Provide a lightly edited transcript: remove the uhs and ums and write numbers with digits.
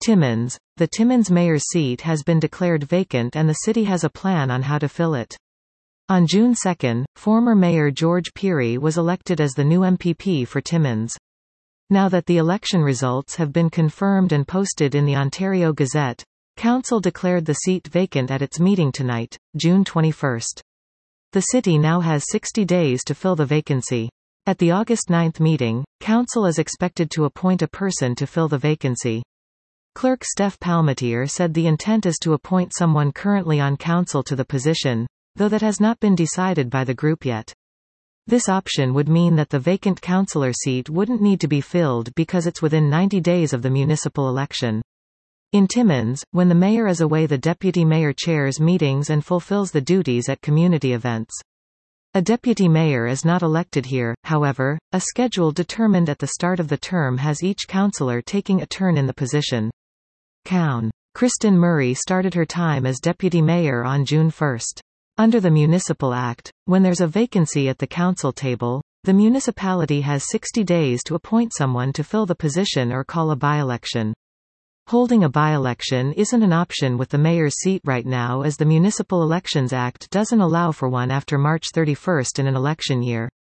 Timmins. The Timmins mayor's seat has been declared vacant and the city has a plan on how to fill it. On June 2, former Mayor George Pirie was elected as the new MPP for Timmins. Now that the election results have been confirmed and posted in the Ontario Gazette, Council declared the seat vacant at its meeting tonight, June 21. The city now has 60 days to fill the vacancy. At the August 9 meeting, Council is expected to appoint a person to fill the vacancy. Clerk Steph Palmatier said the intent is to appoint someone currently on Council to the position, though that has not been decided by the group yet. This option would mean that the vacant councillor seat wouldn't need to be filled because it's within 90 days of the municipal election. In Timmins, when the mayor is away, the deputy mayor chairs meetings and fulfills the duties at community events. A deputy mayor is not elected here, however. A schedule determined at the start of the term has each councillor taking a turn in the position. Coun. Kristen Murray started her time as deputy mayor on June 1. Under the Municipal Act, when there's a vacancy at the council table, the municipality has 60 days to appoint someone to fill the position or call a by-election. Holding a by-election isn't an option with the mayor's seat right now, as the Municipal Elections Act doesn't allow for one after March 31 in an election year.